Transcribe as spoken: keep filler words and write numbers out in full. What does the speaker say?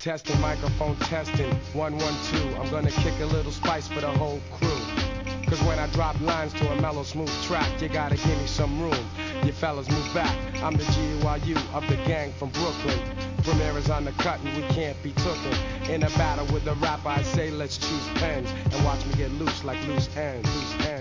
Testing, microphone testing, one, one, two. I'm gonna kick a little spice for the whole crew. Cause when I drop lines to a mellow, smooth track, you gotta give me some room. You fellas move back. I'm the G Y U of the gang from Brooklyn. Ramirez on the cut and we can't be tooken. In a battle with a rapper, I say let's choose pens and watch me get loose like loose ends. Loose ends.